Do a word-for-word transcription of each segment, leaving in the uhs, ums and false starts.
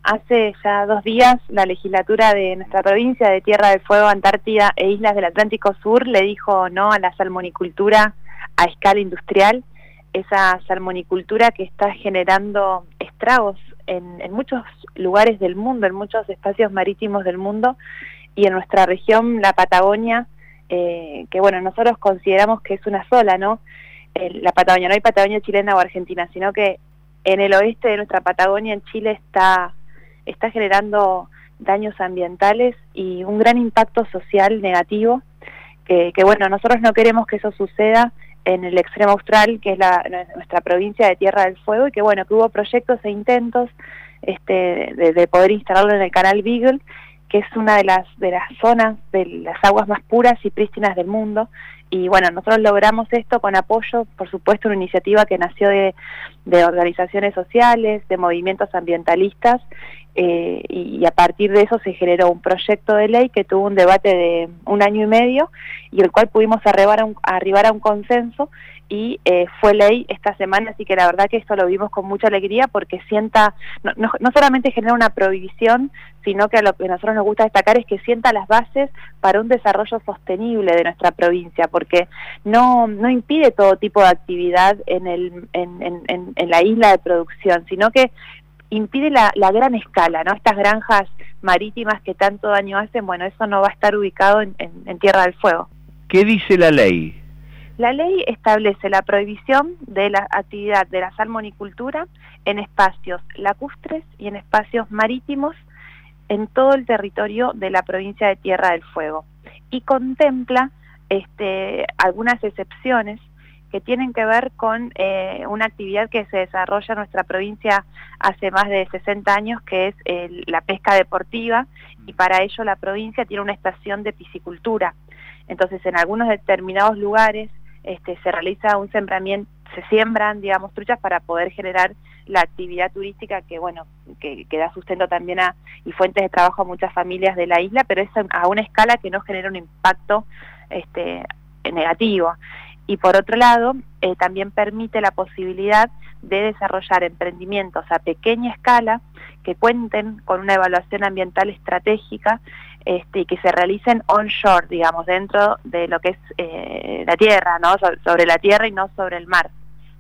hace ya dos días la legislatura de nuestra provincia de Tierra del Fuego, Antártida e Islas del Atlántico Sur le dijo no a la salmonicultura a escala industrial, esa salmonicultura que está generando estragos en, en muchos lugares del mundo, en muchos espacios marítimos del mundo, y en nuestra región, la Patagonia, eh, que bueno, nosotros consideramos que es una sola, ¿no? Eh, la Patagonia, no hay Patagonia chilena o argentina, sino que en el oeste de nuestra Patagonia, en Chile, está, está generando daños ambientales y un gran impacto social negativo, que, que bueno, nosotros no queremos que eso suceda en el extremo austral, que es la, nuestra provincia de Tierra del Fuego, y que bueno, que hubo proyectos e intentos este, de, de poder instalarlo en el canal Beagle, que es una de las, de las zonas de las aguas más puras y prístinas del mundo. Y bueno, nosotros logramos esto con apoyo, por supuesto, una iniciativa que nació de, de organizaciones sociales, de movimientos ambientalistas, eh, y, y a partir de eso se generó un proyecto de ley que tuvo un debate de un año y medio, y el cual pudimos arribar a un, arribar a un consenso, y eh, fue ley esta semana, así que la verdad que esto lo vimos con mucha alegría, porque sienta, no, no, no solamente genera una prohibición, sino que a lo que a nosotros nos gusta destacar es que sienta las bases para un desarrollo sostenible de nuestra provincia, porque no, no impide todo tipo de actividad en, el, en, en, en, en la isla de producción, sino que impide la, la gran escala, ¿no? Estas granjas marítimas que tanto daño hacen, bueno, eso no va a estar ubicado en, en, en Tierra del Fuego. ¿Qué dice la ley? La ley establece la prohibición de la actividad de la salmonicultura en espacios lacustres y en espacios marítimos en todo el territorio de la provincia de Tierra del Fuego, y contempla este, algunas excepciones que tienen que ver con eh, una actividad que se desarrolla en nuestra provincia hace más de sesenta años, que es eh, la pesca deportiva, y para ello la provincia tiene una estación de piscicultura. Entonces, en algunos determinados lugares este, se realiza un sembramiento, se siembran, digamos, truchas para poder generar la actividad turística que, bueno, que, que da sustento también a, y fuentes de trabajo a muchas familias de la isla, pero es a una escala que no genera un impacto este, negativo. Y por otro lado, eh, también permite la posibilidad de desarrollar emprendimientos a pequeña escala que cuenten con una evaluación ambiental estratégica este, y que se realicen onshore, digamos, dentro de lo que es eh, la tierra, ¿no? So- sobre la tierra y no sobre el mar.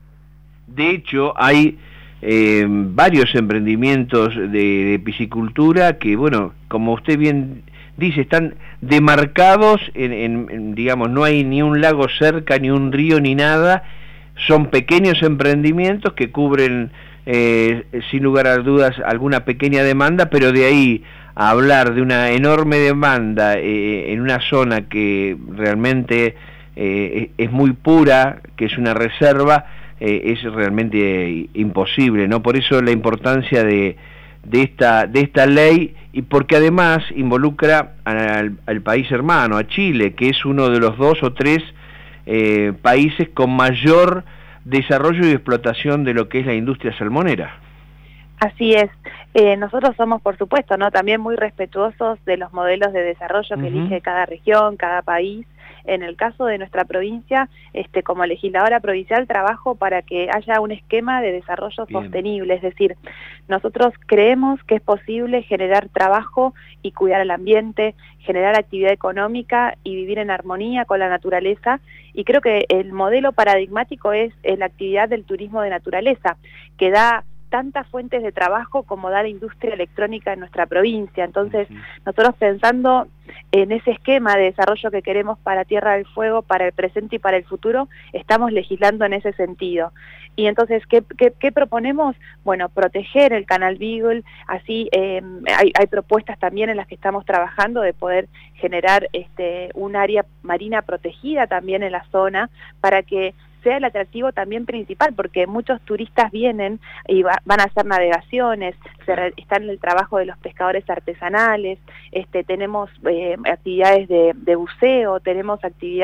De hecho, hay eh, varios emprendimientos de, de piscicultura que, bueno, como usted bien dice, están demarcados, en, en, en, digamos, no hay ni un lago cerca, ni un río, ni nada. Son pequeños emprendimientos que cubren, eh, sin lugar a dudas, alguna pequeña demanda, pero de ahí a hablar de una enorme demanda eh, en una zona que realmente eh, es muy pura, que es una reserva, eh, es realmente imposible, ¿no? Por eso la importancia de, de, esta, de esta ley, y porque además involucra al, al país hermano, a Chile, que es uno de los dos o tres eh, países con mayor desarrollo y explotación de lo que es la industria salmonera. Así es. Eh, nosotros somos, por supuesto, ¿no?, también muy respetuosos de los modelos de desarrollo que uh-huh. elige cada región, cada país. En el caso de nuestra provincia, este, como legisladora provincial, trabajo para que haya un esquema de desarrollo Bien. sostenible, es decir, nosotros creemos que es posible generar trabajo y cuidar el ambiente, generar actividad económica y vivir en armonía con la naturaleza, y creo que el modelo paradigmático es, es la actividad del turismo de naturaleza, que da tantas fuentes de trabajo como da la industria electrónica en nuestra provincia. Entonces, sí. nosotros pensando en ese esquema de desarrollo que queremos para Tierra del Fuego, para el presente y para el futuro, estamos legislando en ese sentido. Y entonces, ¿qué, qué, qué proponemos? Bueno, proteger el canal Beagle, así eh, hay, hay propuestas también en las que estamos trabajando de poder generar este, un área marina protegida también en la zona, para que sea el atractivo también principal, porque muchos turistas vienen y va, van a hacer navegaciones, se re, están en el trabajo de los pescadores artesanales, este, tenemos eh, actividades de, de buceo, tenemos actividades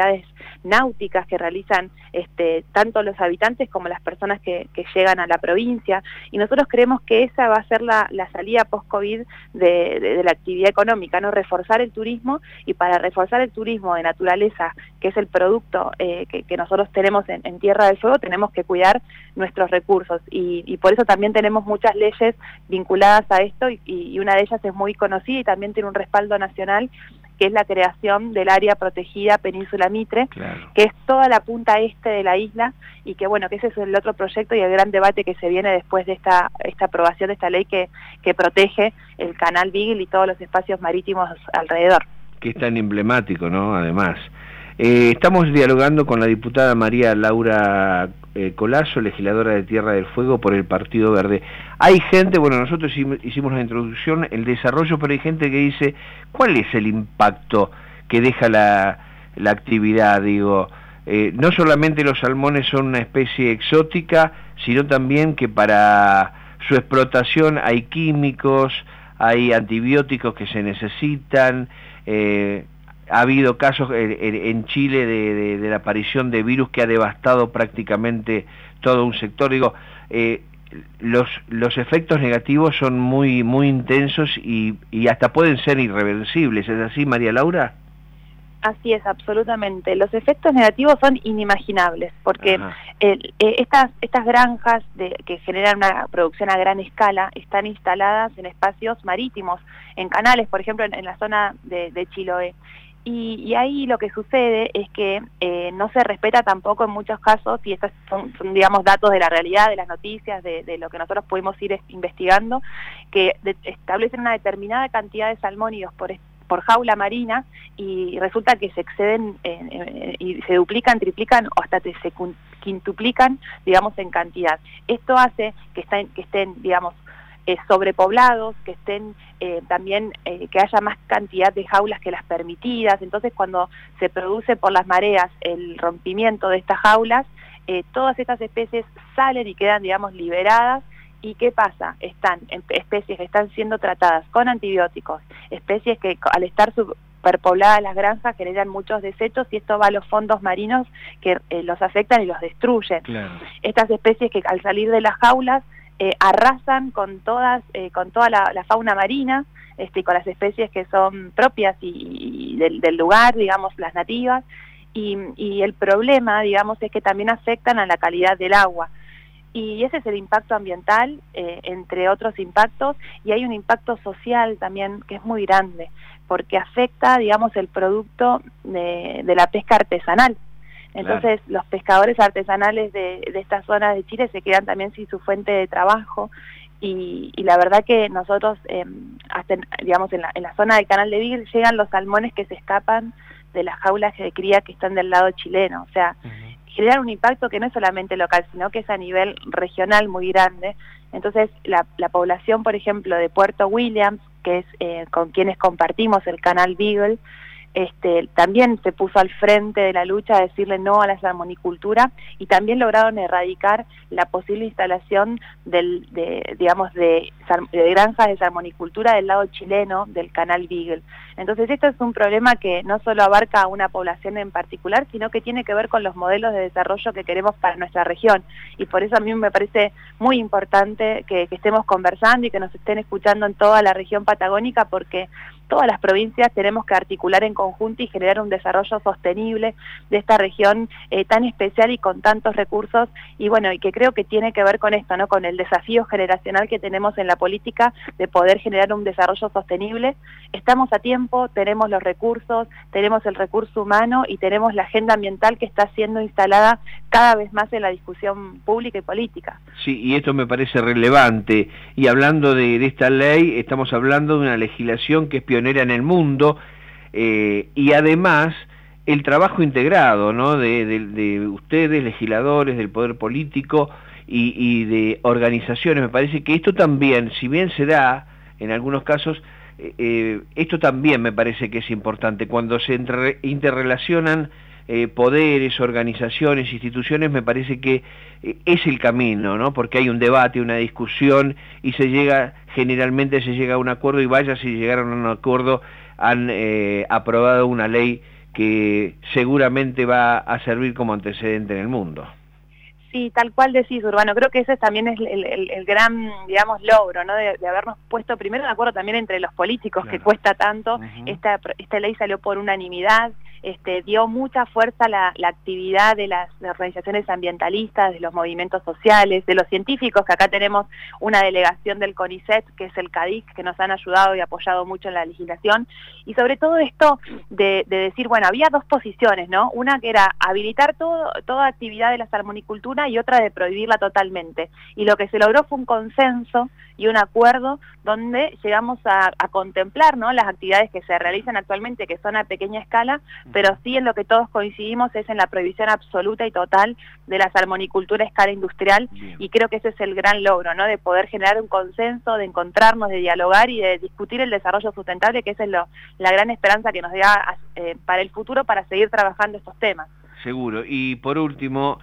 náuticas que realizan este, tanto los habitantes como las personas que, que llegan a la provincia, y nosotros creemos que esa va a ser la, la salida post-COVID de, de, de la actividad económica, ¿no? Reforzar el turismo, y para reforzar el turismo de naturaleza, que es el producto eh, que, que nosotros tenemos en, en Tierra del Fuego, tenemos que cuidar nuestros recursos, y, y por eso también tenemos muchas leyes vinculadas a esto, y, y una de ellas es muy conocida y también tiene un respaldo nacional, que es la creación del área protegida Península Mitre, claro, que es toda la punta este de la isla, y que bueno, que ese es el otro proyecto y el gran debate que se viene después de esta, esta aprobación de esta ley que, que protege el canal Beagle y todos los espacios marítimos alrededor. Que es tan emblemático, ¿no? Además. Eh, estamos dialogando con la diputada María Laura eh, Colazo, legisladora de Tierra del Fuego por el Partido Verde. Hay gente, bueno, nosotros hicimos la introducción, el desarrollo, pero hay gente que dice, ¿cuál es el impacto que deja la, la actividad? Digo, eh, no solamente los salmones son una especie exótica, sino también que para su explotación hay químicos, hay antibióticos que se necesitan, eh, ha habido casos en Chile de, de, de la aparición de virus que ha devastado prácticamente todo un sector. Digo, eh, los, los efectos negativos son muy, muy intensos y, y hasta pueden ser irreversibles. ¿Es así, María Laura? Así es, absolutamente. Los efectos negativos son inimaginables, porque el, eh, estas, estas granjas de, que generan una producción a gran escala están instaladas en espacios marítimos, en canales, por ejemplo, en, en la zona de, de Chiloé. Y, y ahí lo que sucede es que eh, no se respeta tampoco en muchos casos, y estos son, son digamos datos de la realidad, de las noticias, de, de lo que nosotros pudimos ir investigando, que de, establecen una determinada cantidad de salmónidos por, por jaula marina, y resulta que se exceden eh, eh, y se duplican, triplican o hasta se quintuplican, digamos, en cantidad. Esto hace que, estén, que estén, digamos, Eh, sobrepoblados, que estén eh, también, eh, que haya más cantidad de jaulas que las permitidas. Entonces, cuando se produce por las mareas el rompimiento de estas jaulas, eh, todas estas especies salen y quedan, digamos, liberadas. ¿Y qué pasa? Están en especies que están siendo tratadas con antibióticos, especies que al estar superpobladas las granjas generan muchos desechos, y esto va a los fondos marinos que eh, los afectan y los destruyen. Claro. Estas especies que al salir de las jaulas Eh, arrasan con todas, eh, con toda la, la fauna marina, este, con las especies que son propias y, y del, del lugar, digamos, las nativas, y, y el problema, digamos, es que también afectan a la calidad del agua. Y ese es el impacto ambiental, eh, entre otros impactos, y hay un impacto social también que es muy grande, porque afecta, digamos, el producto de, de la pesca artesanal. Entonces, claro, los pescadores artesanales de, de estas zonas de Chile se quedan también sin su fuente de trabajo, y, y la verdad que nosotros, eh, hasta, digamos, en la, en la zona del canal de Beagle llegan los salmones que se escapan de las jaulas de cría que están del lado chileno. O sea, uh-huh, generan un impacto que no es solamente local, sino que es a nivel regional muy grande. Entonces, la, la población, por ejemplo, de Puerto Williams, que es eh, con quienes compartimos el canal Beagle, Este, también se puso al frente de la lucha a decirle no a la salmonicultura, y también lograron erradicar la posible instalación del, de, digamos, de, de granjas de salmonicultura del lado chileno del canal Beagle. Entonces esto es un problema que no solo abarca a una población en particular, sino que tiene que ver con los modelos de desarrollo que queremos para nuestra región, y por eso a mí me parece muy importante que, que estemos conversando y que nos estén escuchando en toda la región patagónica, porque todas las provincias tenemos que articular en conjunto y generar un desarrollo sostenible de esta región eh, tan especial y con tantos recursos, y bueno, y que creo que tiene que ver con esto, ¿no? Con el desafío generacional que tenemos en la política de poder generar un desarrollo sostenible. Estamos a tiempo, tenemos los recursos, tenemos el recurso humano y tenemos la agenda ambiental que está siendo instalada cada vez más en la discusión pública y política. Sí, y esto me parece relevante, y hablando de, de esta ley, estamos hablando de una legislación que es pionera en el mundo, eh, y además el trabajo integrado, ¿no? de, de, de ustedes, legisladores, del poder político y, y de organizaciones. Me parece que esto también, si bien se da en algunos casos, eh, eh, esto también me parece que es importante. Cuando se entre, interrelacionan eh, poderes, organizaciones, instituciones, me parece que eh, es el camino, ¿no? Porque hay un debate, una discusión, y se llega, generalmente se llega a un acuerdo, y vaya si llegaron a un acuerdo, han eh, aprobado una ley que seguramente va a servir como antecedente en el mundo. Sí, tal cual decís, Urbano. Creo que ese también es el, el, el gran, digamos, logro, ¿no? De, de habernos puesto primero de acuerdo también entre los políticos, claro, que cuesta tanto. Uh-huh. Esta, esta ley salió por unanimidad. Este, dio mucha fuerza la, la actividad de las organizaciones ambientalistas, de los movimientos sociales, de los científicos, que acá tenemos una delegación del CONICET, que es el CADIC, que nos han ayudado y apoyado mucho en la legislación, y sobre todo esto de, de decir, bueno, había dos posiciones, ¿no? Una que era habilitar todo, toda actividad de la salmonicultura y otra de prohibirla totalmente, y lo que se logró fue un consenso y un acuerdo donde llegamos a, a contemplar, ¿no?, las actividades que se realizan actualmente, que son a pequeña escala, pero sí en lo que todos coincidimos es en la prohibición absoluta y total de la salmonicultura a escala industrial. Bien. Y creo que ese es el gran logro, ¿no?, de poder generar un consenso, de encontrarnos, de dialogar y de discutir el desarrollo sustentable, que esa es lo, la gran esperanza que nos da eh, para el futuro, para seguir trabajando estos temas. Seguro. Y por último,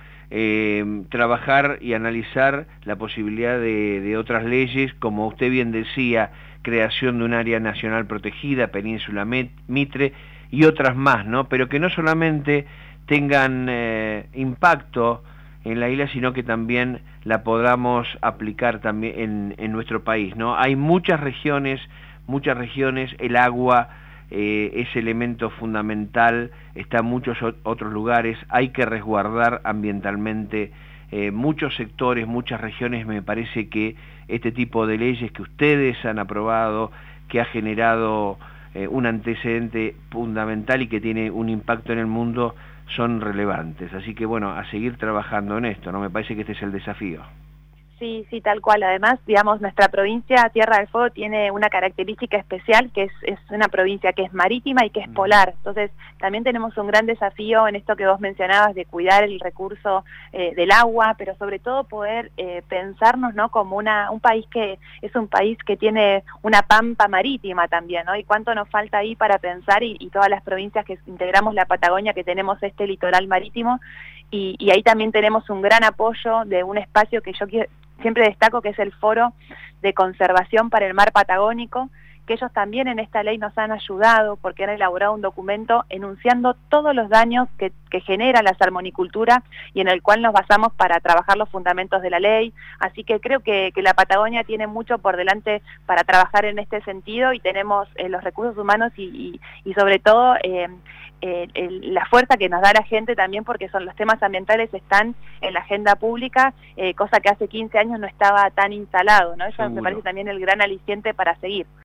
eh, trabajar y analizar la posibilidad de, de otras leyes, como usted bien decía, creación de un área nacional protegida, Península Mitre, y otras más, ¿no? Pero que no solamente tengan eh, impacto en la isla, sino que también la podamos aplicar también en, en nuestro país, ¿no? Hay muchas regiones, muchas regiones, el agua eh, es elemento fundamental, está en muchos otros lugares, hay que resguardar ambientalmente eh, muchos sectores, muchas regiones. Me parece que este tipo de leyes que ustedes han aprobado, que ha generado Eh, un antecedente fundamental y que tiene un impacto en el mundo, son relevantes. Así que bueno, a seguir trabajando en esto, ¿no? Me parece que este es el desafío. Sí, sí, tal cual. Además, digamos, nuestra provincia, Tierra del Fuego, tiene una característica especial, que es, es una provincia que es marítima y que es polar. Entonces, también tenemos un gran desafío en esto que vos mencionabas, de cuidar el recurso eh, del agua, pero sobre todo poder eh, pensarnos, ¿no?, como una, un país que es un país que tiene una pampa marítima también, ¿no? Y cuánto nos falta ahí para pensar, y, y todas las provincias que integramos la Patagonia, que tenemos este litoral marítimo, y, y ahí también tenemos un gran apoyo de un espacio que yo quiero, siempre destaco, que es el Foro de Conservación para el Mar Patagónico, que ellos también en esta ley nos han ayudado porque han elaborado un documento enunciando todos los daños que, que genera la salmonicultura y en el cual nos basamos para trabajar los fundamentos de la ley. Así que creo que, que la Patagonia tiene mucho por delante para trabajar en este sentido, y tenemos eh, los recursos humanos y, y, y sobre todo eh, eh, el, la fuerza que nos da la gente también, porque son los temas ambientales están en la agenda pública, eh, cosa que hace quince años no estaba tan instalado, ¿no? Eso me parece también el gran aliciente para seguir.